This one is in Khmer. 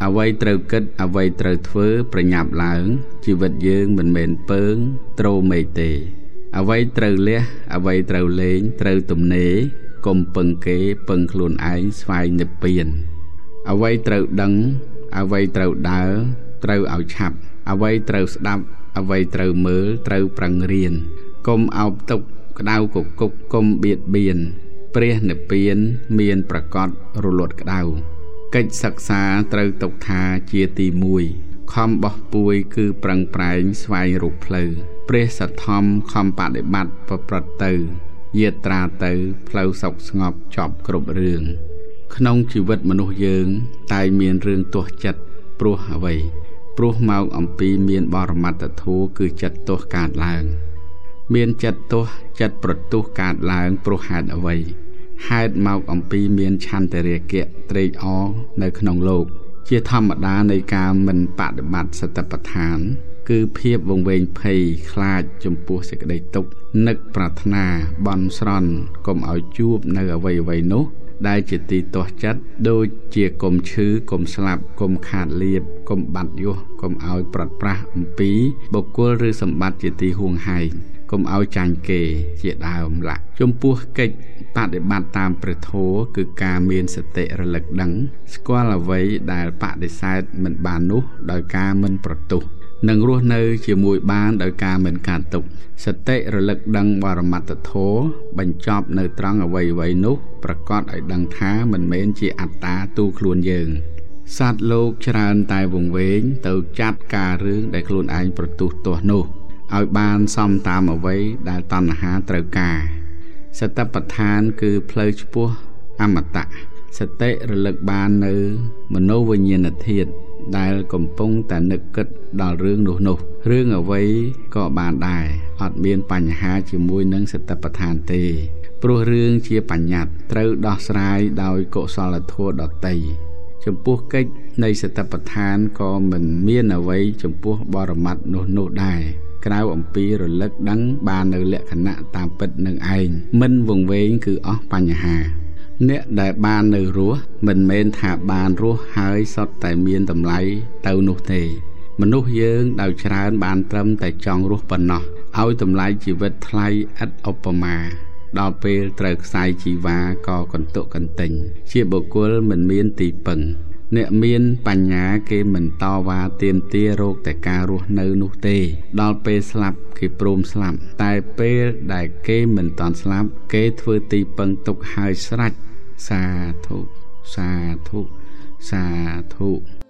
អ្វីត្រូវគិតអ្វីត្រូវធ្វើប្រញាប់ឡើងជីវិតយើងមិនមែនពើងត្រូមេទេអ្វីត្រូវលះអ្វីត្រូវលេងត្រូវទំនេរកុំពឹងគេពឹងខ្លួនឯងស្វែងនិព្វានអ្វីត្រូវដឹងអ្វីត្រូវដើរត្រូវឲ្យឆាប់អ្វីត្រូវស្ដាប់អ្វីត្រូវមើលត្រូវប្រឹងរៀនកុំអោបទុកក្តៅកគុកកុំបៀតបៀនព្រះនិព្វានមានប្រកបរលត់ក្តៅកិច្ចសិក្សាត្រូវទុកថាជាទី1ខំបោះពួយគឺប្រឹងប្រែងស្វែងរកផ្លូវព្រះសទ្ធំខំបដិបត្តិប្រព្រឹត្តទៅយាត្រាទៅផ្លូវសុខស្ងប់ចប់គ្រប់រឿងក្នុងជីវិតមនុស្សយើងតែមានរឿងទាស់ចិត្តព្រោះអ្វីព្រោះមកអំពីមានបរមត្តធម៌គឺចិត្តទាស់កើតឡើងមានចិត្តទាស់ចិត្តប្រទុះកើតឡើងព្រោះហេតុអ្វីហេតុមកអំពីមានឆន្ទរាគៈត្រេកអរនៅក្នុងលោកជាធម្មតានៃការមិនបដិបត្តិសតិប្បដ្ឋានគឺភាពវង្វេងភ័យខ្លាចចំពោះសេចក្តីទុក្ខនឹកប្រាថ្នាបន់ស្រន់កុំឲ្យជួបនៅអ្វីនោះដែលជាទីទាស់ចិត្តដូចជាកុំឈឺកុំស្លាប់កុំខាតលៀបកុំបាត់យោះកុំឲ្យប្រត់ប្រាស់អំពីបុគ្គលឬសម្បត្តិជាទីហួងហែងកុំឲ្យចាញ់គេជាដើមឡាក់ចំពោះកិច្ចបដិបត្តិតាមព្រះធម៌គឺការមានសតិរលឹកដឹងស្គាល់អ្វីដែលបដិសេធមិនបាននោះដោយការមិនប្រទុះនឹងរស់នៅជាមួយបានដោយការមិនកាត់ទុកសតិរលឹកដឹងបរមត្តធម៌បញ្ចប់នៅត្រង់អ្វីនោះប្រកាសឲ្យដឹងថាមិនមែនជាអត្តាទូខ្លួនយើងសត្វលោកច្រើនតែវង្វេងទៅចាត់ការរឿងដែលខ្លួនឯងប្រទុះទាស់នោះឲ្យបានសមតាមអ្វីដែលតណ្ហាត្រូវការសតិប្បដ្ឋានគឺផ្លូវឆ្ពោះអមតៈសតិរលឹកបាននៅមនោវិញ្ញាណធាតុដែលកំពុងតែនឹកគិតដល់រឿងនោះរឿងអ្វីក៏បានដែរអត់មានបញ្ហាជាមួយនឹងសតិប្បដ្ឋានទេព្រោះរឿងជាបញ្ញត្តិត្រូវដោះស្រាយដោយកុសលធម៌ដទៃចំពោះកិច្ចនៃសតិប្បដ្ឋានក៏មិនមានអ្វីចំពោះបរមត្តនោះដែរក្រៅអំពីរលឹកដឹងបាននៅលក្ខណៈតាមពិតនឹងឯងមិនវង្វេងគឺអស់បញ្ហាអ្នកដែលបាននៅរស់មិនមែនថាបានរស់ហើយសុទ្ធតែមានតម្លៃទៅនោះទេមនុស្សយើងដោយច្រើនបានត្រឹមតែចង់រស់ប៉ុណ្ណោះឲ្យតម្លៃជីវិតថ្លៃឥតឧបមាដល់ពេលត្រូវខ្សែជីវ៉ាក៏កន្ទុកកន្ទិញជាបុគ្គលមិនមានទីពឹងអ្នកមានបញ្ញាគេមិនតវ៉ាទាមទាររកតែការរស់នៅនោះទេដល់ពេលស្លាប់គេព្រមស្លាប់តែពេលដែលគេមិនតាន់ស្លាប់គេធ្វើទីពឹងទុកហើយស្រេចសាធុសាធុសាធុ